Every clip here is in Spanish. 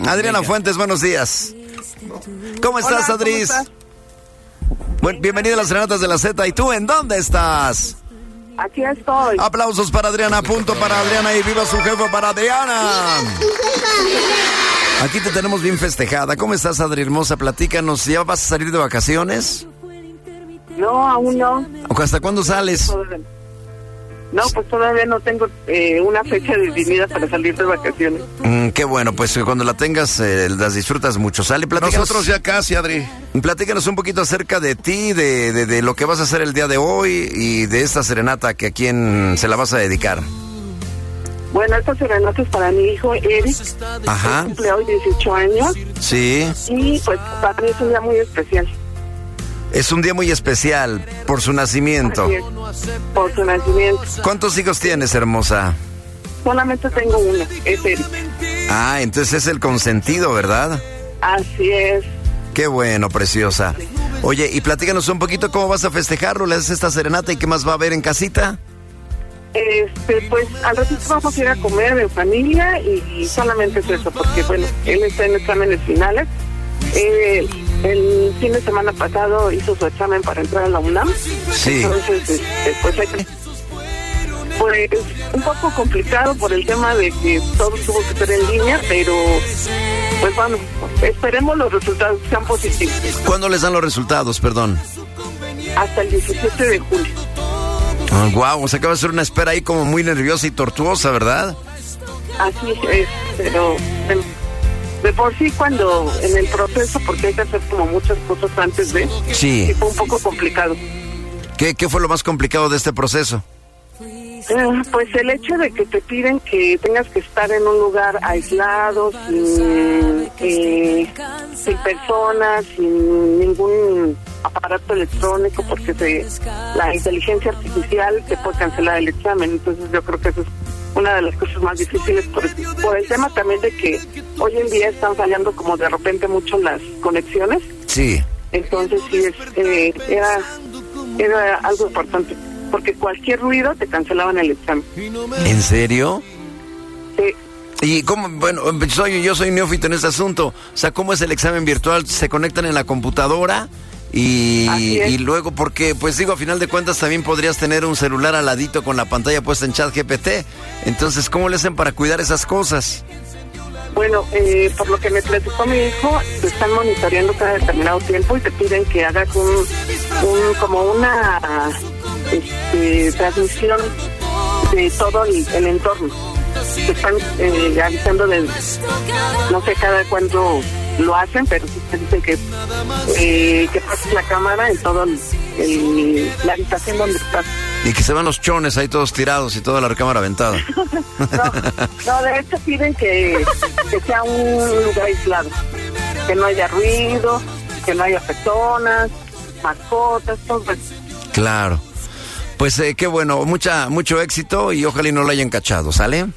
Adriana Fuentes, buenos días. ¿Cómo estás, Adris? Bueno, bienvenida a las Serenatas de la Z. ¿Y tú en dónde estás? Aquí estoy. Aplausos para Adriana, punto para Adriana y viva su jefe para Adriana. Aquí te tenemos bien festejada. ¿Cómo estás, Adri hermosa? Platícanos, ¿ya vas a salir de vacaciones? No, aún no. ¿Hasta cuándo sales? No, pues todavía no tengo una fecha definida para salir de vacaciones. Qué bueno, pues cuando la tengas las disfrutas mucho. Sale, platícanos. Nosotros ya casi, Adri. Platícanos un poquito acerca de ti, de lo que vas a hacer el día de hoy y de esta serenata que a quién se la vas a dedicar. Bueno, esta serenata es para mi hijo Eric. Ajá. Cumple hoy 18 años. Sí. Y pues para mí es un día muy especial. Es un día muy especial por su nacimiento. Así es, por su nacimiento. ¿Cuántos hijos tienes, hermosa? Solamente tengo uno, es Eric. Ah, entonces es el consentido, ¿verdad? Así es. Qué bueno, preciosa. Oye, y platícanos un poquito cómo vas a festejarlo, le haces esta serenata y qué más va a haber en casita. Pues al ratito vamos a ir a comer en familia y solamente es eso, porque bueno, él está en exámenes finales. El fin de semana pasado hizo su examen para entrar a la UNAM. Sí. Entonces, pues un poco complicado por el tema de que todo tuvo que ser en línea, pero pues bueno, esperemos los resultados sean positivos. ¿Cuándo les dan los resultados, perdón? Hasta el 17 de julio. Guau, o sea que va a ser una espera ahí como muy nerviosa y tortuosa, ¿verdad? Así es, pero de por sí cuando en el proceso, porque hay que hacer como muchas cosas antes de... Sí. Fue un poco complicado. ¿Qué fue lo más complicado de este proceso? Pues el hecho de que te piden que tengas que estar en un lugar aislado, sin personas, sin ningún aparato electrónico, porque la inteligencia artificial te puede cancelar el examen. Entonces yo creo que eso es una de las cosas más difíciles por el tema también de que hoy en día están fallando como de repente mucho las conexiones. Sí. Entonces sí, era algo importante, porque cualquier ruido te cancelaban el examen. ¿En serio? Sí. Y cómo, bueno, yo soy neófito en este asunto. O sea, ¿cómo es el examen virtual? ¿Se conectan en la computadora? Y luego, porque, pues digo, a final de cuentas también podrías tener un celular al ladito con la pantalla puesta en ChatGPT. Entonces, ¿cómo le hacen para cuidar esas cosas? Bueno, por lo que me platicó mi hijo, te están monitoreando cada determinado tiempo y te piden que hagas como una transmisión de todo el entorno. Te están avisando de, no sé cada cuándo lo hacen, pero sí te dicen que pases la cámara en todo la habitación donde estás. Y que se van los chones ahí todos tirados y toda la recámara aventada. No, de hecho piden que sea un lugar aislado, que no haya ruido, que no haya personas, mascotas, todo eso. Claro. Pues qué bueno, mucho éxito y ojalá y no lo hayan cachado, ¿sale?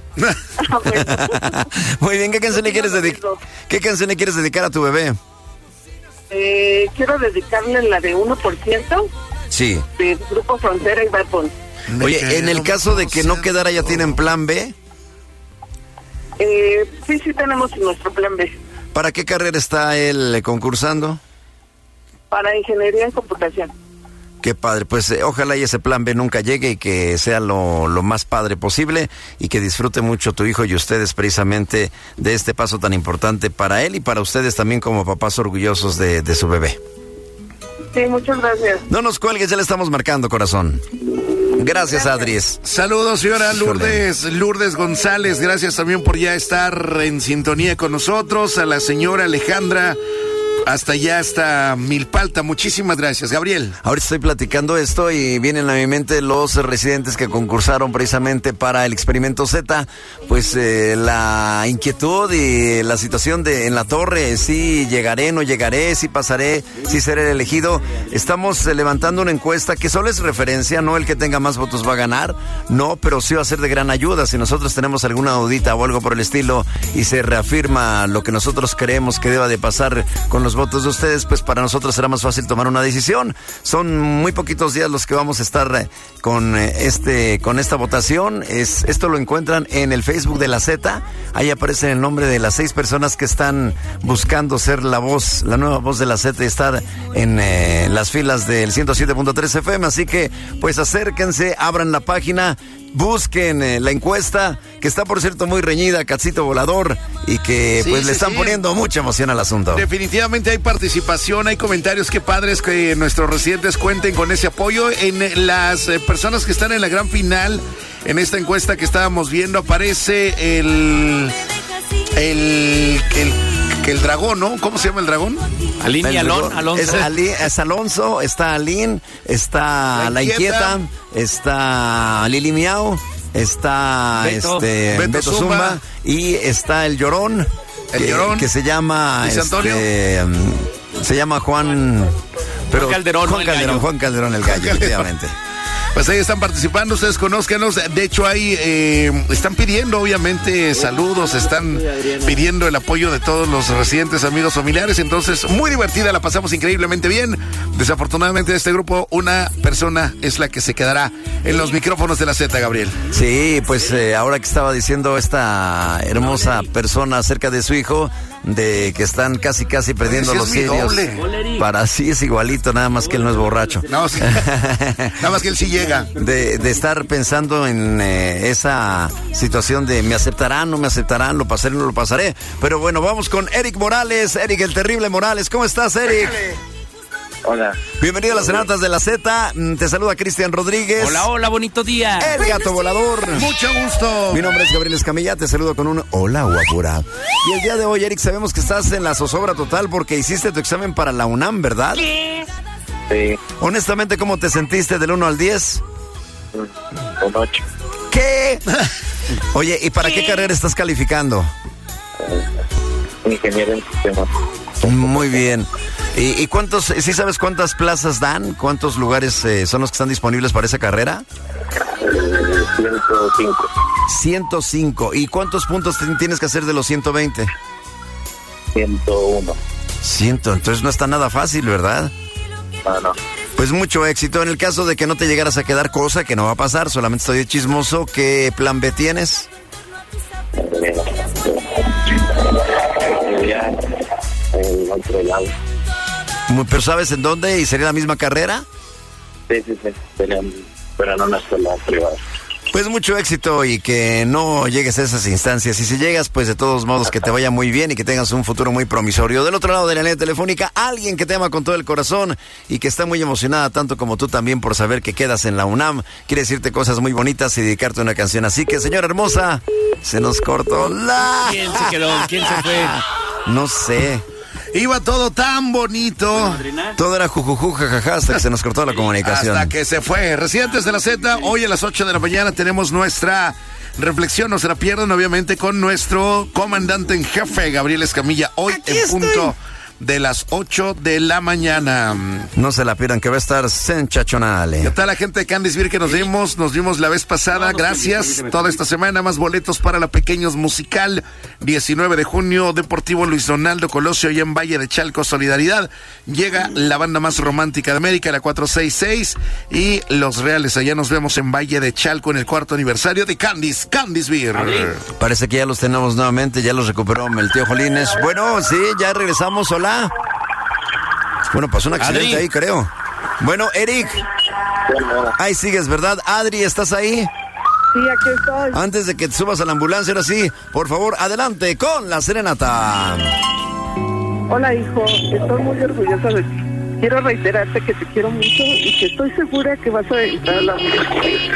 Muy bien, ¿qué canción le quieres dedicar a tu bebé? Quiero dedicarle la de 1%. Sí. De Grupo Frontera y Bad Bunny. Oye, en el caso de que no quedara, ¿ya tienen plan B? Sí tenemos nuestro plan B. ¿Para qué carrera está él concursando? Para Ingeniería en Computación. Qué padre, pues ojalá y ese plan B nunca llegue y que sea lo más padre posible y que disfrute mucho tu hijo y ustedes precisamente de este paso tan importante para él y para ustedes también como papás orgullosos de su bebé. Sí, muchas gracias. No nos cuelgues, ya le estamos marcando, corazón. Gracias, Adris. Saludos, señora Lourdes González. Gracias también por ya estar en sintonía con nosotros. A la señora Alejandra, hasta allá, hasta Milpalta. Muchísimas gracias, Gabriel. Ahorita estoy platicando esto y vienen a mi mente los residentes que concursaron precisamente para el Experimento Z. Pues la inquietud y la situación en la torre, si llegaré, no llegaré, si pasaré, si seré elegido. Estamos levantando una encuesta que solo es referencia, no el que tenga más votos va a ganar, no, pero sí va a ser de gran ayuda. Si nosotros tenemos alguna dudita o algo por el estilo y se reafirma lo que nosotros creemos que deba de pasar con los los votos de ustedes, pues para nosotros será más fácil tomar una decisión. Son muy poquitos días los que vamos a estar con esta votación. Esto lo encuentran en el Facebook de la Z. Ahí aparece el nombre de las 6 personas que están buscando ser la nueva voz de la Z y estar en las filas del 107.3 FM. Así que, pues acérquense, abran la página, busquen la encuesta, que está por cierto muy reñida, Cachito Volador, y que le están poniendo mucha emoción al asunto. Definitivamente hay participación, hay comentarios, qué padres que nuestros residentes cuenten con ese apoyo. En las personas que están en la gran final, en esta encuesta que estábamos viendo, aparece el dragón, ¿no? ¿Cómo se llama el dragón? Aline y Alonso. Es Alonso, está Aline, está La Inquieta, está Lili Miau, está Beto Zumba y está el Llorón. Que se llama se llama Juan Calderón el Gallo, efectivamente. Pues ahí están participando, ustedes conózcanos. De hecho, ahí están pidiendo, obviamente, saludos, están pidiendo el apoyo de todos los residentes, amigos, familiares. Entonces, muy divertida, la pasamos increíblemente bien. Desafortunadamente, de este grupo, una persona es la que se quedará en los micrófonos de la Z, Gabriel. Sí, pues ahora que estaba diciendo esta hermosa persona acerca de su hijo, de que están casi perdiendo los cirios. Para sí es igualito, nada más que él no es borracho. No, sí. Nada más que él sí llega. De estar pensando en esa situación de me aceptarán, no me aceptarán, lo pasaré, no lo pasaré. Pero bueno, vamos con Eric Morales. Eric, el terrible Morales. ¿Cómo estás, Eric? Hola. Bienvenido a las Senatas de la Z. Te saluda Cristian Rodríguez. Hola, bonito día. El gato volador. Mucho gusto. Mi nombre es Gabriel Escamilla, te saludo con un hola, guapura. Y el día de hoy, Eric, sabemos que estás en la zozobra total porque hiciste tu examen para la UNAM, ¿verdad? Sí. Honestamente, ¿cómo te sentiste del 1 al 10? Un 8. ¿Qué? Oye, ¿y para qué carrera estás calificando? Ingeniero en sistemas. Muy bien. ¿Y sí sabes cuántas plazas dan? ¿Cuántos lugares son los que están disponibles para esa carrera? 105. 105. ¿Y cuántos puntos tienes que hacer de los 120? 101. 100. Entonces no está nada fácil, ¿verdad? No. Pues mucho éxito. En el caso de que no te llegaras a quedar, cosa que no va a pasar, solamente estoy chismoso, ¿qué plan B tienes? Ya en otro lado. ¿Pero sabes en dónde? ¿Y sería la misma carrera? Sí. Pero no una escuela privada. Pues mucho éxito y que no llegues a esas instancias. Y si llegas, pues de todos modos que te vaya muy bien y que tengas un futuro muy promisorio. Del otro lado de la línea telefónica, alguien que te ama con todo el corazón y que está muy emocionada, tanto como tú también, por saber que quedas en la UNAM. Quiere decirte cosas muy bonitas y dedicarte una canción. Así que, señora hermosa, se nos cortó la... ¿Quién se quedó? ¿Quién se fue? No sé. Iba todo tan bonito. Todo era jujuju, jajaja, hasta que se nos cortó la comunicación. Hasta que se fue. Residentes de la Z, hoy a las 8 de la mañana tenemos nuestra reflexión. No se la pierdan, obviamente, con nuestro comandante en jefe, Gabriel Escamilla. Hoy Aquí en estoy. punto de las 8 de la mañana. No se la pierdan, que va a estar sensacional. ¿Qué tal la gente de Candice Beer que nos vimos la vez pasada? Gracias. Toda esta semana más boletos para la Pequeños Musical. 19 de junio, Deportivo Luis Donaldo Colosio, allá en Valle de Chalco, Solidaridad. Llega la banda más romántica de América, la 466. Y Los Reales, allá nos vemos en Valle de Chalco en el 4º aniversario de Candice Beer. Parece que ya los tenemos nuevamente, ya los recuperó el tío Jolines. Bueno, sí, ya regresamos, hola. Bueno, pasó un accidente ahí, creo. Bueno, Eric. Ahí sigues, ¿verdad? Adri, ¿estás ahí? Sí, aquí estoy. Antes de que te subas a la ambulancia, ahora sí, por favor, adelante con la serenata. Hola, hijo. Estoy muy orgullosa de ti. Quiero reiterarte que te quiero mucho y que estoy segura que vas a entrar a la universidad.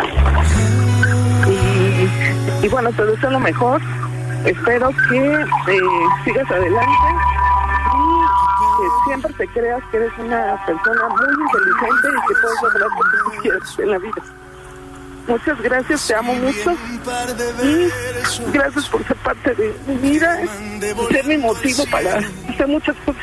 Y bueno, te deseo lo mejor. Espero que sigas adelante y que siempre te creas que eres una persona muy inteligente y que puedes lograr lo que tú quieras en la vida. Muchas gracias, te amo mucho y gracias por ser parte de mi vida y ser mi motivo para hacer muchas cosas.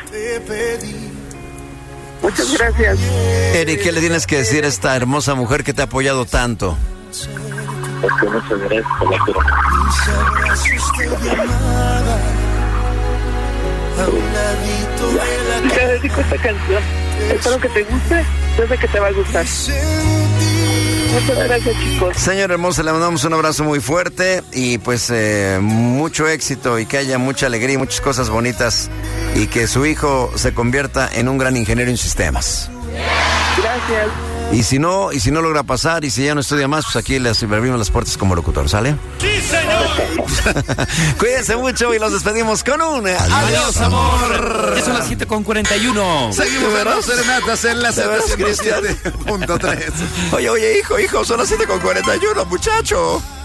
Muchas gracias. Eric, ¿qué le tienes que decir a esta hermosa mujer que te ha apoyado tanto? Porque muchas gracias por la quiero. romántico esta canción. Espero que te guste, yo sé que te va a gustar. Muchas gracias, chicos. Señor hermoso, le mandamos un abrazo muy fuerte y pues mucho éxito y que haya mucha alegría y muchas cosas bonitas y que su hijo se convierta en un gran ingeniero en sistemas. Gracias. Y si no logra pasar y si ya no estudia más, pues aquí le abrimos las puertas como locutor, ¿sale? ¡Sí, señor! Cuídense mucho y los despedimos con un ¡Adiós, amor! Ya son las 7:41. Seguimos en las serenatas en la 7.3. Oye, hijo, son las 7:41, muchacho.